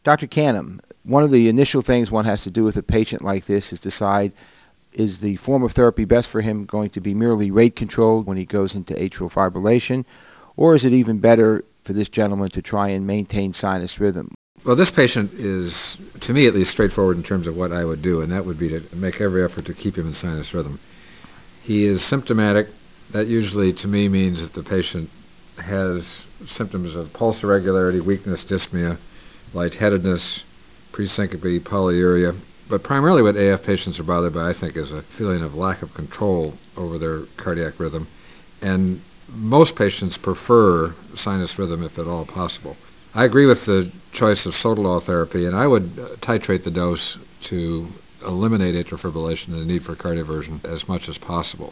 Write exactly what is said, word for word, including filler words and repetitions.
Doctor Canham, one of the initial things one has to do with a patient like this is decide, is the form of therapy best for him going to be merely rate controlled when he goes into atrial fibrillation, or is it even better for this gentleman to try and maintain sinus rhythm? Well, this patient is, to me at least, straightforward in terms of what I would do, and that would be to make every effort to keep him in sinus rhythm. He is symptomatic. That usually, to me, means that the patient has symptoms of pulse irregularity, weakness, dyspnea, lightheadedness, presyncope, polyuria. But primarily what A F patients are bothered by, I think, is a feeling of lack of control over their cardiac rhythm. And most patients prefer sinus rhythm if at all possible. I agree with the choice of sotalol therapy, and I would titrate the dose to eliminate atrial fibrillation and the need for cardioversion as much as possible.